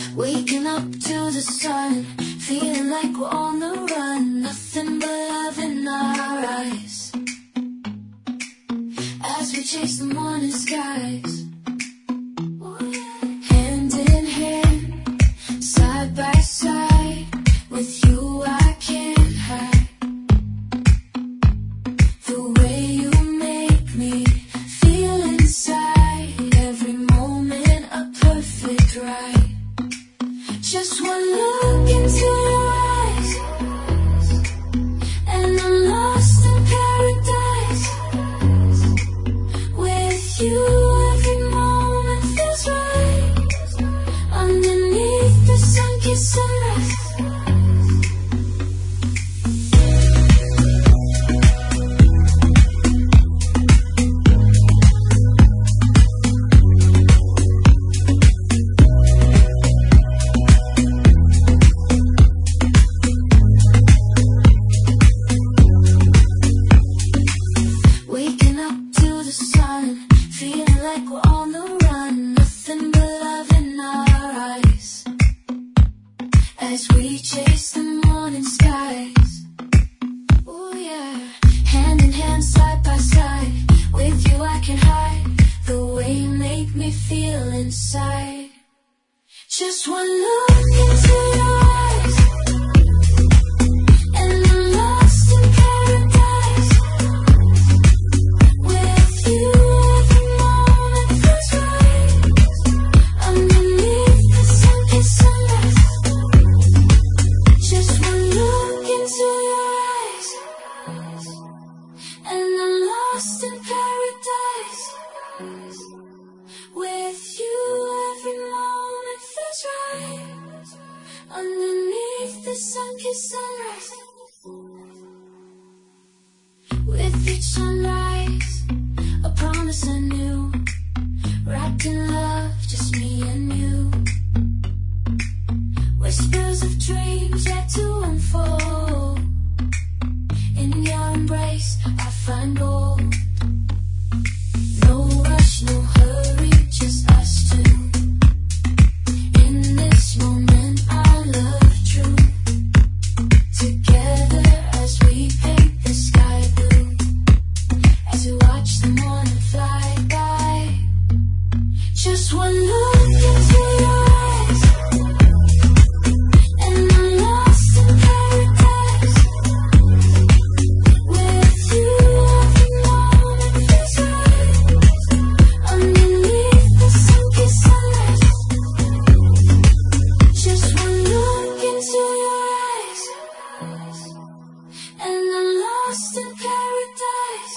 Waking up to the sun, feeling like we're on the run. Nothing but love in our eyes as we chase the morning skies. Hand in hand, side by side, with you I can't hide. The way you make me feel inside, every moment a perfect ride. Just one look into your eyes, and I'm lost in paradise. With you every moment feels right, underneath the sun-kissed sunrise. Feeling like we're on the run, nothing but love in our eyes as we chase the morning skies. Oh yeah, hand in hand, side by side, with you I can hide. The way you make me feel inside. Just one look into your eyes, and I'm lost in paradise. With you lost in paradise. With you every moment feels right, underneath the sun-kissed sunrise. With each sunrise, a promise anew, wrapped in love, just me and you. Whispers of dreams yet to unfold, in your embrace I find gold. No rush, no hurry, just us two. In this moment our love true, together as we paint the sky blue, as we watch the morning fly by. Just one look into your eyes, and I'm lost in paradise. With you every moment feels right, underneath the sun-kissed sunrise. Just one look into your eyes, and I'm lost in paradise.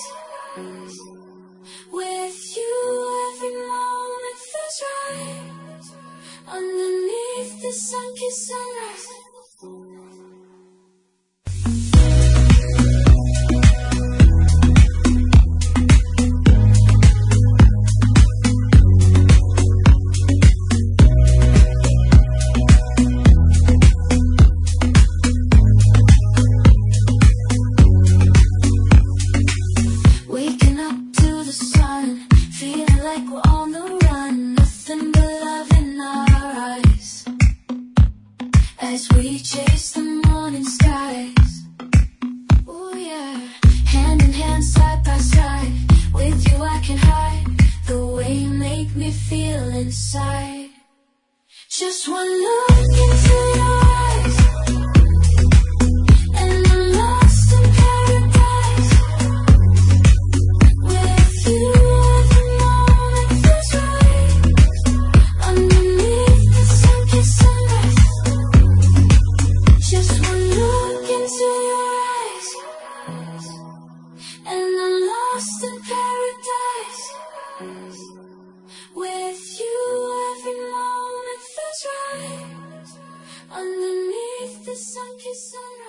With you every moment feels right, underneath the sun-kissed sunrise. Waking up to the sun, feeling like we're on the run. Nothing but love in our eyes as we chase the morning skies. Oh yeah, hand in hand, side by side, with you I can hide. The way you make me feel inside. Just one look into your eyes, and I'm lost in paradise. With you every moment feels right, underneath the sun-kissed sunrise. Just one look into your eyes, and I'm lost in paradise. With you every moment feels right, underneath the sun-kissed sunrise.